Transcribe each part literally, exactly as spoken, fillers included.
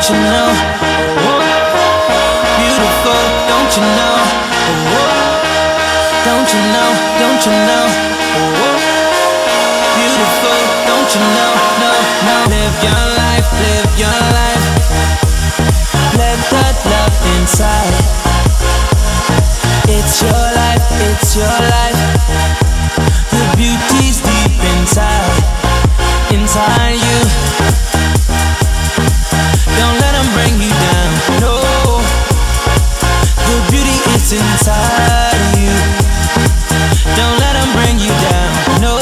don't you know? Beautiful, don't you know? Don't you know? Don't you know? Beautiful, don't you know? No, no. Live your life, live your life. Let that love inside. It's your life, it's your life. The beauty's deep inside, inside you. Don't let them bring you down, no. The beauty is inside you. Don't let them bring you down, no.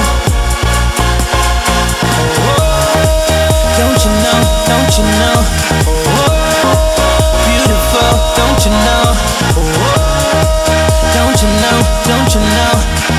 Don't you know, don't you know? Beautiful, don't you know? Don't you know, don't you know?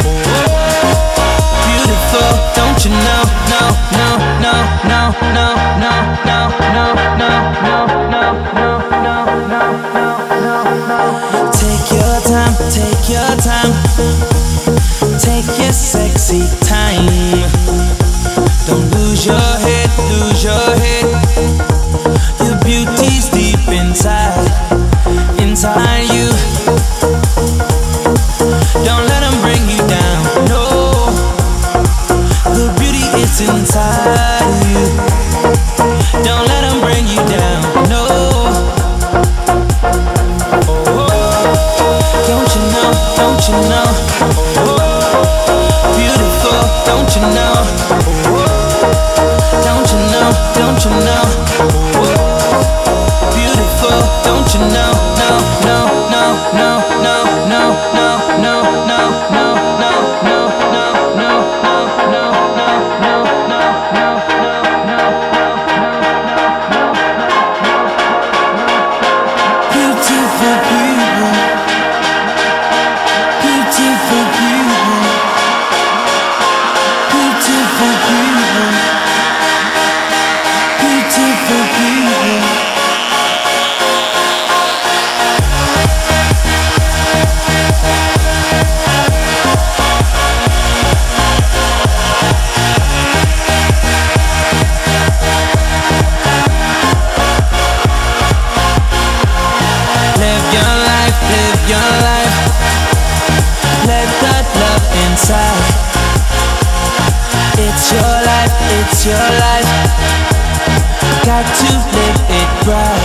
Beautiful, don't you know? No, no, no, no, no, no, no, no, no, no, no, no, no, no, no. Take your time, take your time. Take your sexy time. Don't lose your head, lose your head. Your beauty's deep inside, inside you. Don't let them bring you down, no. The beauty is inside you. Don't let them bring you down, no. Don't you know, don't you know? Beautiful, don't you know? Don't you know, don't you know? Beautiful, don't you know? No, no, no, no, no, no, no, no, no, no, no, no, no, no, no, no, no, no. Beautiful people, beautiful people, beautiful people, beautiful people. Live your life, live your life. Let that love inside. It's your life, it's your life. Got to live it right.